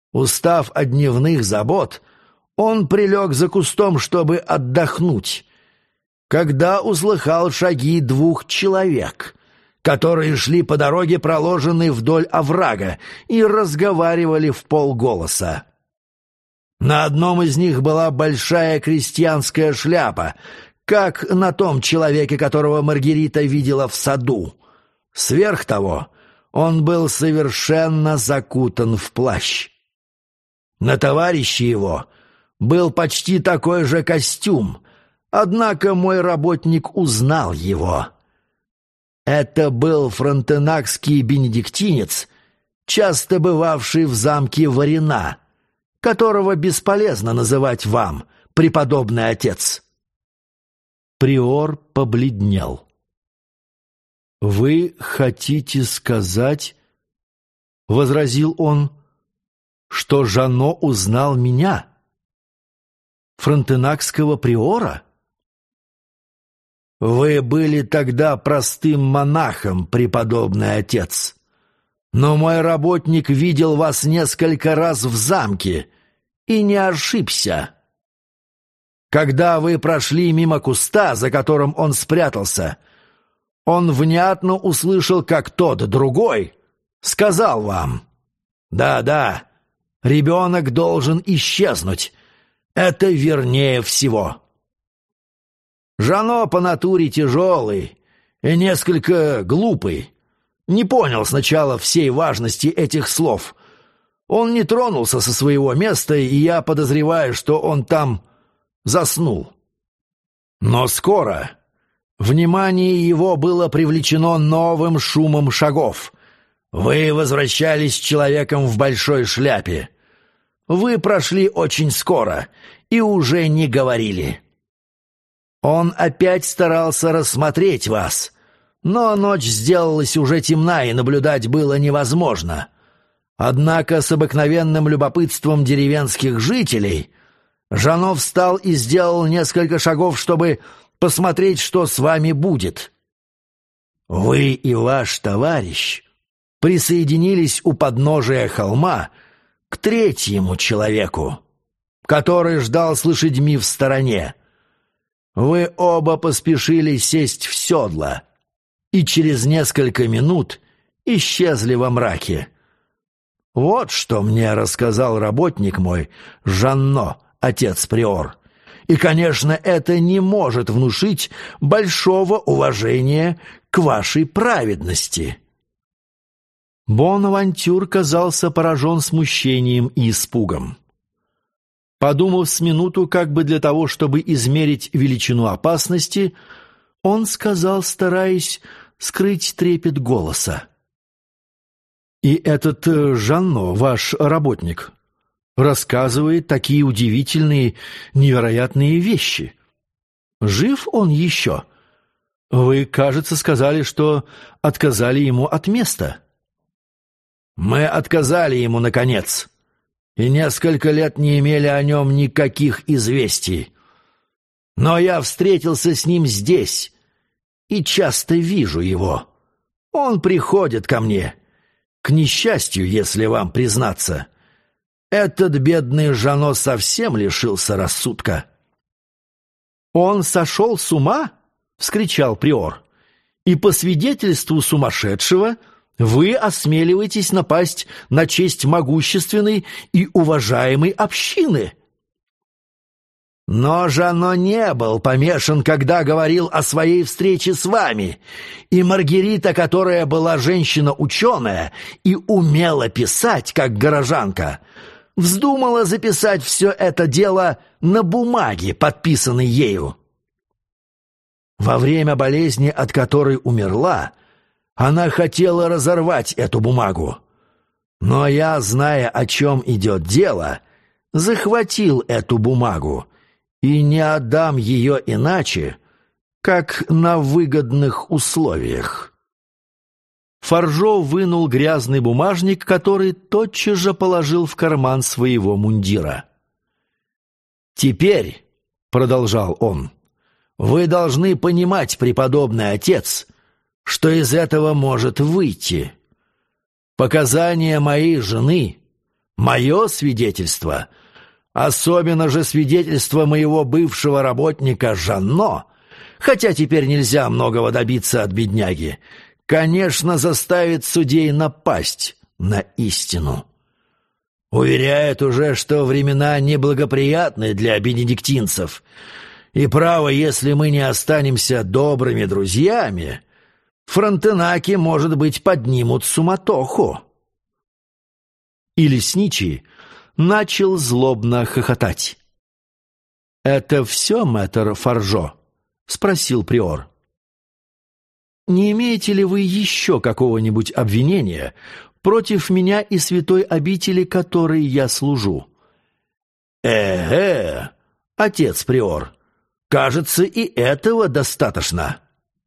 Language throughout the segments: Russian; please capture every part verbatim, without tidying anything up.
Устав от дневных забот, он прилег за кустом, чтобы отдохнуть, когда услыхал шаги двух человек, которые шли по дороге, проложенной вдоль оврага, и разговаривали вполголоса. На одном из них была большая крестьянская шляпа, как на том человеке, которого Маргарита видела в саду. Сверх того, он был совершенно закутан в плащ. На товарище его был почти такой же костюм, однако мой работник узнал его. Это был фронтенакский бенедиктинец, часто бывавший в замке Варина, которого бесполезно называть вам, преподобный отец. Приор побледнел. «Вы хотите сказать, — возразил он, — что Жано узнал меня, фронтенакского приора? Вы были тогда простым монахом, преподобный отец, но мой работник видел вас несколько раз в замке и не ошибся. Когда вы прошли мимо куста, за которым он спрятался, он внятно услышал, как тот другой сказал вам: «Да-да, ребенок должен исчезнуть. Это вернее всего». Жано по натуре тяжелый и несколько глупый. Не понял сначала всей важности этих слов. Он не тронулся со своего места, и я подозреваю, что он там заснул. Но скоро внимание его было привлечено новым шумом шагов. Вы возвращались с человеком в большой шляпе. Вы прошли очень скоро и уже не говорили. Он опять старался рассмотреть вас, но ночь сделалась уже темна, и наблюдать было невозможно. Однако с обыкновенным любопытством деревенских жителей Жано встал и сделал несколько шагов, чтобы посмотреть, что с вами будет. Вы и ваш товарищ присоединились у подножия холма к третьему человеку, который ждал с лошадьми в стороне. Вы оба поспешили сесть в седло и через несколько минут исчезли во мраке. Вот что мне рассказал работник мой, Жанно, отец приор. И, конечно, это не может внушить большого уважения к вашей праведности». Бонавантюр казался поражен смущением и испугом. Подумав с минуту, как бы для того, чтобы измерить величину опасности, он сказал, стараясь скрыть трепет голоса: «И этот э, Жанно, ваш работник, рассказывает такие удивительные, невероятные вещи. Жив он еще? Вы, кажется, сказали, что отказали ему от места». «Мы отказали ему, наконец, и несколько лет не имели о нем никаких известий. Но я встретился с ним здесь и часто вижу его. Он приходит ко мне. К несчастью, если вам признаться, этот бедный Жано совсем лишился рассудка». «Он сошел с ума?» — вскричал приор. «И по свидетельству сумасшедшего вы осмеливаетесь напасть на честь могущественной и уважаемой общины». «Но Жано не был помешан, когда говорил о своей встрече с вами, и Маргарита, которая была женщина-ученая и умела писать, как горожанка, вздумала записать все это дело на бумаге, подписанной ею. Во время болезни, от которой умерла, она хотела разорвать эту бумагу. Но я, зная, о чем идет дело, захватил эту бумагу и не отдам ее иначе, как на выгодных условиях». Фаржо вынул грязный бумажник, который тотчас же положил в карман своего мундира. «Теперь, — продолжал он, — вы должны понимать, преподобный отец, что из этого может выйти. Показания моей жены Мое свидетельство, особенно же свидетельство моего бывшего работника Жанно, хотя теперь нельзя многого добиться от бедняги, конечно, заставит судей напасть на истину. Уверяет уже, что времена неблагоприятны для бенедиктинцев, и право, если мы не останемся добрыми друзьями, фронтенаки, может быть, поднимут суматоху». И лесничий начал злобно хохотать. «Это все, мэтр Фаржо?» — спросил приор. «Не имеете ли вы еще какого-нибудь обвинения против меня и святой обители, которой я служу?» «Э-э, отец приор, кажется, и этого достаточно».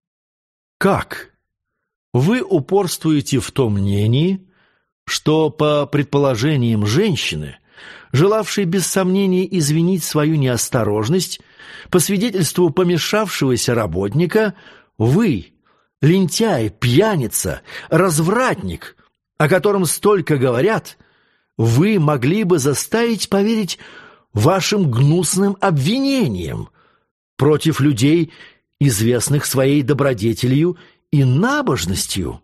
«Как? Вы упорствуете в том мнении, что, по предположениям женщины, желавшей без сомнения извинить свою неосторожность, по свидетельству помешавшегося работника, вы, лентяй, пьяница, развратник, о котором столько говорят, вы могли бы заставить поверить вашим гнусным обвинениям против людей, известных своей добродетелью и набожностью?»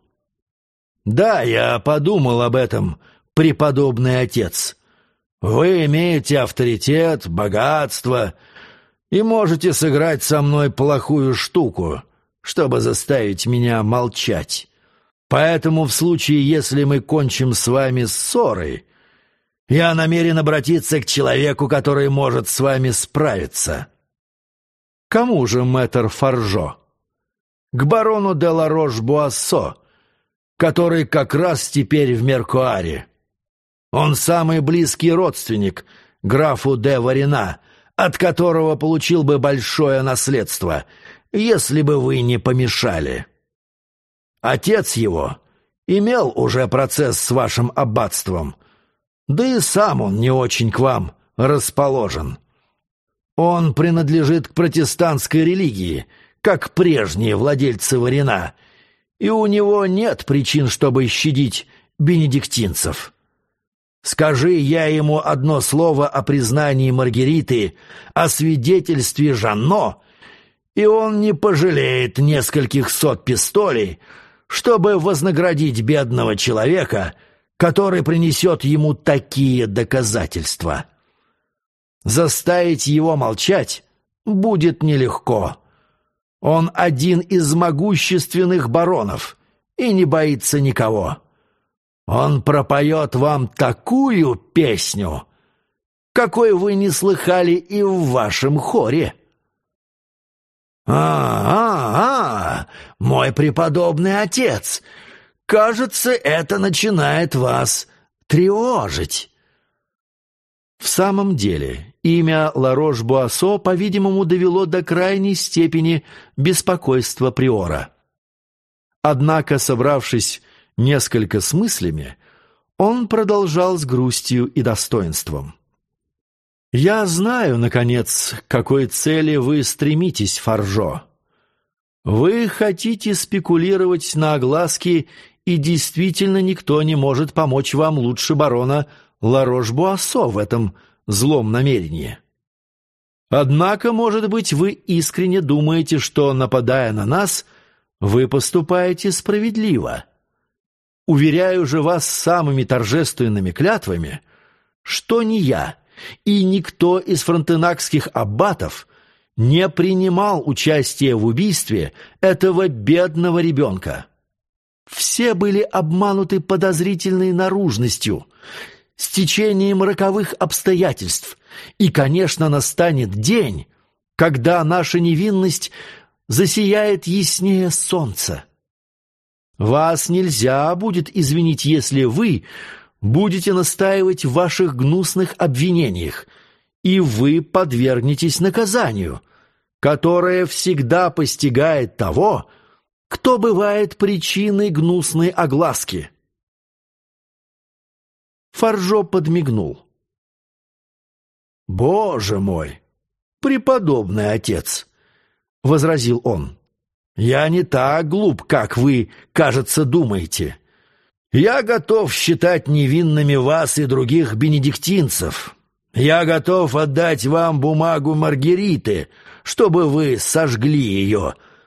«Да, я подумал об этом, преподобный отец. Вы имеете авторитет, богатство и можете сыграть со мной плохую штуку, чтобы заставить меня молчать. Поэтому в случае, если мы кончим с вами ссорой, я намерен обратиться к человеку, который может с вами справиться». «Кому же, мэтр Фаржо?» «К барону де ла Рош-Буассо, который как раз теперь в Меркуаре. Он самый близкий родственник графу де Варина, от которого получил бы большое наследство, если бы вы не помешали. Отец его имел уже процесс с вашим аббатством, да и сам он не очень к вам расположен. Он принадлежит к протестантской религии, как прежние владельцы Варина, и у него нет причин, чтобы щадить бенедиктинцев. Скажи я ему одно слово о признании Маргариты, о свидетельстве Жанно, и он не пожалеет нескольких сот пистолей, чтобы вознаградить бедного человека, который принесет ему такие доказательства. Заставить его молчать будет нелегко. Он один из могущественных баронов и не боится никого. Он пропоет вам такую песню, какой вы не слыхали и в вашем хоре». «А-а-а, мой преподобный отец, кажется, это начинает вас тревожить». В самом деле, имя ла Рош-Буассо, по-видимому, довело до крайней степени беспокойства приора. Однако, собравшись несколько с мыслями, он продолжал с грустью и достоинством. «Я знаю, наконец, к какой цели вы стремитесь, Фаржо. Вы хотите спекулировать на огласке, и действительно никто не может помочь вам лучше барона ла Рош-Буассо в этом злом намерении. Однако, может быть, вы искренне думаете, что, нападая на нас, вы поступаете справедливо. Уверяю же вас самыми торжественными клятвами, что ни я и никто из фронтенакских аббатов не принимал участия в убийстве этого бедного ребенка. Все были обмануты подозрительной наружностью, с течением роковых обстоятельств, и, конечно, настанет день, когда наша невинность засияет яснее солнца. Вас нельзя будет извинить, если вы будете настаивать в ваших гнусных обвинениях, и вы подвергнетесь наказанию, которое всегда постигает того, кто бывает причиной гнусной огласки». Фаржо подмигнул. «Боже мой, преподобный отец!» — возразил он. «Я не так глуп, как вы, кажется, думаете. Я готов считать невинными вас и других бенедиктинцев. Я готов отдать вам бумагу Маргариты, чтобы вы сожгли ее,